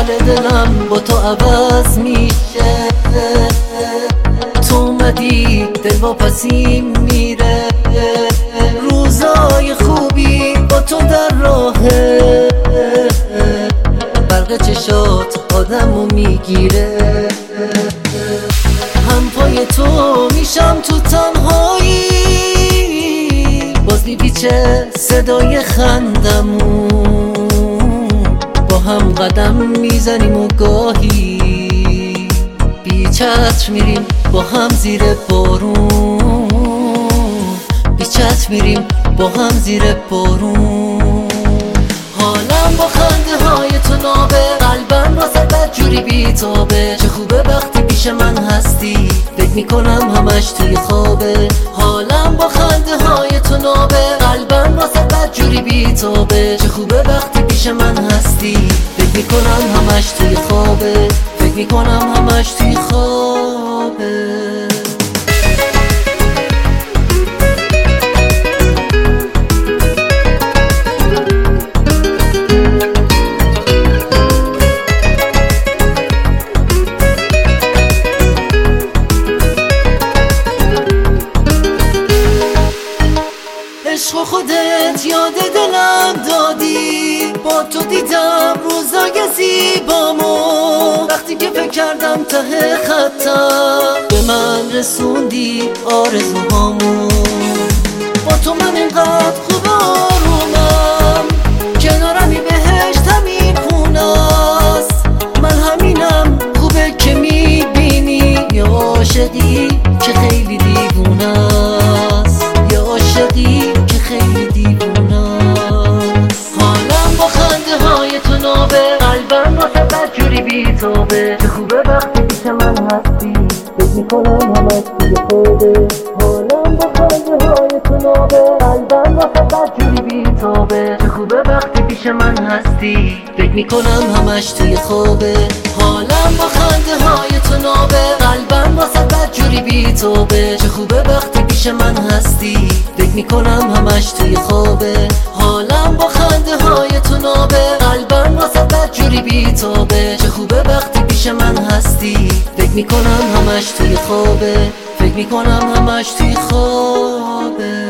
حال دلم با تو عوض میشه. تو اومدی دل واپسیم میره، روزای خوبی با تو در راهه، برق چشات آدمو میگیره. هم پای تو میشم تو تنهایی، باز میپیچه صدای خندمون، با هم قدم میزنیم و گاهی بی چتر میریم با هم زیر بارون، بی چتر میریم با هم زیر بارون. حالم با خنده های تو نابه، قلبم واسه بدجوری بیتابه. چه خوبه وقتی پیش من هستی، فکر میکنم همش توی خوابه. حالم با خنده های تو نابه، قلبم واسه بدجوری بیتابه. چه خوبه وقتی پیش من هستی، فکر میکنم همش توی خوابه، فکر میکنم همش توی خوابه. عشق خودت یاد دلم دادی، با تو دیدم روزای زیبامو. وقتی که فکر کردم ته خطم، به من رسوندی آرزوهامو. با تو من اینقدر خوب آرومم، کنارمی بهشت همین خونست. من همینم خوبه که میبینی، یا عاشقی که خیلی دیوونست، یا عاشقی که خیلی دیوونست. حالم با خنده های تو نابه، قلبم واسه بدجوری بیتابه. چه خوبه وقتی پیش من هستی، فکر میکنم همش توی خوابه. حالم با خنده های تو نابه، قلبم واسه بدجوری بیتابه. چه خوبه وقتی پیش من هستی، فکر میکنم همش توی خوابه. حالم با خنده های تو نابه، قلبم واسه بدجوری بیتابه. چه خوبه وقتی پیش من هستی، فکر میکنم همش توی خوابه. حالم با خنده های تو نابه، قلبم واسه بدجوری بیتابه. چه خوبه وقتی پیش من هستی، فکر میکنم همش توی خوابه، فکر میکنم همش توی خوابه.